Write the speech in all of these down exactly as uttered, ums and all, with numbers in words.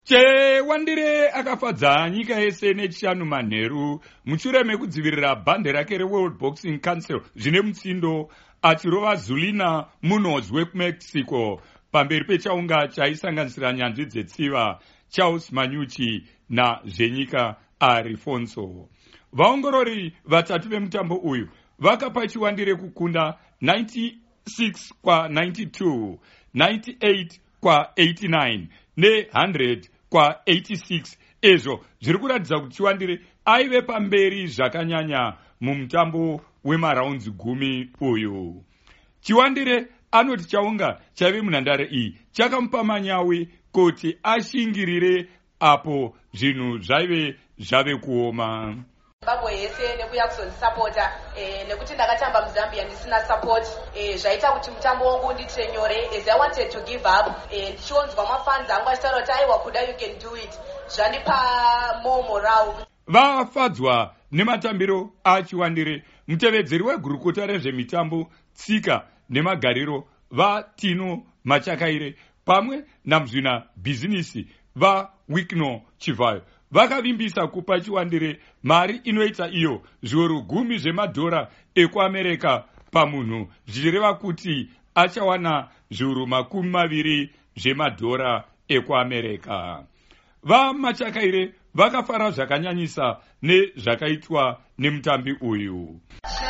Chewandire akafadza nyika yese nechishanu manheru mushure mekudzivirira bhande rake reWorld Boxing Council zvine mutsindo achirova Zulina Munoz wekumexico pamberi pechaunga chaisanganisira nyanzvi dzetsiva Charles Manyuchi nazvenyika Arifonso. Vaongorori vatatu vemutambo uyu vakapa Chiwandire kukunda ninety-six kwa ninety-two, ninety-eight kwa eighty-nine ne one hundred kwa eighty-six. Ezvo zviri kuratidza kuti Chiwandire aive pamberi zvakanyanya mumutambo wemaraunzi gumi uyu. Chiwandire anoti chaunga chaive munhandare iyi chakamupa manyawi kuti ashingirire apo zvinhu zvaive zvave kuoma. Zimbabwe yese nekuya kuzondisapota eh, nekuti ndakatamba muZambia ndisina support eh, zvaita kuti mutambo wangu ndiitire nyore as I wanted to give up eh, ndichionzwa mafans angu achitaura kuti aiwa kuda you can do it zvandipa more morale. Vafadzwa nematambiro aChiwandire, mutevedzeri wegurukota rezvemitambo, tsika nemagariro vaTino Machakaire pamwe namuzvina bhizinisi vaWikno Chivhayo vakavimbisa kupa Chiwandire mari inoita iyo zviuru gumi zvemadhora ekuAmerika pamunhu, zvichireva kuti achawana zviuru makumi maviri zvemadhora ekuAmerika. VaMachakaire vakafara zvakanyanyisa nezvakaitwa nemutambi uyu.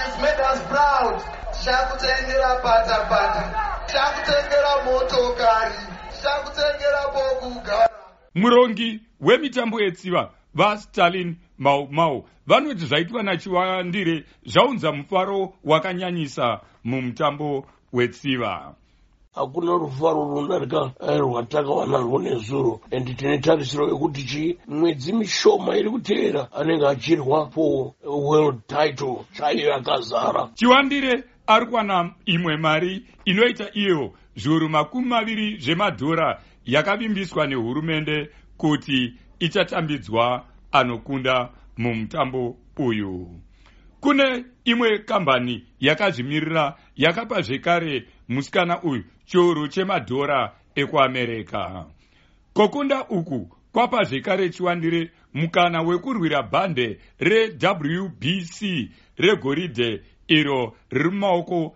Chakutengera pata-pata, chakutengera motokari, chakutengera pokugara. Murongi wemitambo yetsiva vaStalin Mau Mau vanoti zvaitwa naChiwandire zvaunza mufaro wakanyanyisa mumutambo wetsiva. Hakuna rufaro runodarika rwatakawana rwonezuro, and tine tarisiro yekuti chi mwedzi mishoma iri kuteera anenge achirwa po world title chaiyo yakazara. Chiwandire ari kuwana imwe mari inoita iyo zviuru makumi maviri zvemadhora yakavimbiswa nehurumende kuti ichatambidzwa anokunda mumutambo uyu. Kune imwe kambani yakazvimirira yakapa zvekare musikana uyu chiuru chemadhora ekuAmerika. Kokunda uku kwapa zvekare Chiwandire mukana wekurwira bhande reW B C regoridhe iro riri mumaoko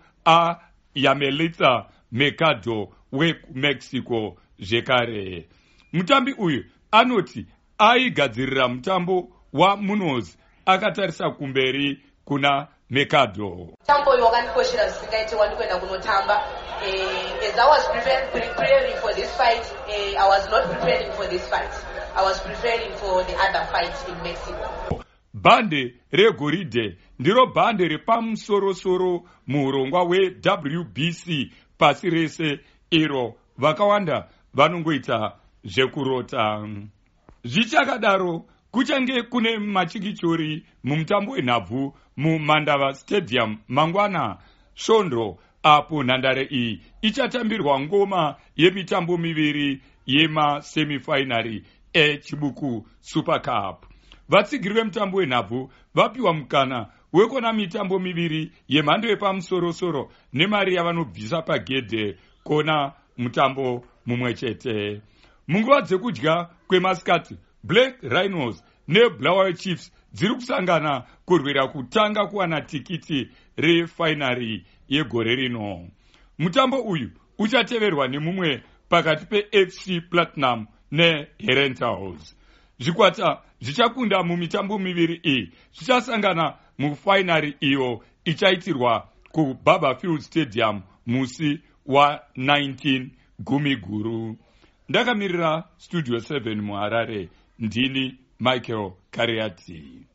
aYamelitsa Mercado weMexico zvekare. Mutambi uyu anoti aigadzirira mutambo waMunoz akatarisa kumberi kuna Mercado. Mutambo uyu wakandikoshera zvisingaite wandikwenda kunotamba. Eh, as I was preparing, preparing for this fight, eh, I was not preparing for this fight. I was preparing for the other fight in Mexico. Bhande regoridhe ndiro bhande repamusoro-soro muurongwa weW B C pasi rese iro vakawanda vanongoita zvekurota. Zvichakadaro kuchange kune machikichori mumutambo wenhabvu muMandava Stadium mangwana svondo, apo nhandare iyi ichatambirwa ngoma yemitambo miviri yemasemifinari eChibuku Super Cup. Vatsigiri vemutambo wenhabvu vapiwa mukana wekuona mitambo miviri yemhando yepamusoro-soro nemari yavanobvisa pagedhe kuona mutambo mumwe chete. Munguva dzekudya kwemasikati, Black Rhinos neBulawayo Chiefs dziri kusangana kurwira kutanga kuwana tikiti refinari yegore rino. Mutambo uyu uchateverwa nemumwe pakati peF C Platinum neHerentals. Zvikwata zvichakunda mumitambo miviri iyi zvichasangana mufinari iyo ichaitirwa kuBaba Field Stadium musi wa nineteen gumi guru. Ndakamirira Studio seven muHarare, ndini Michael Kariati.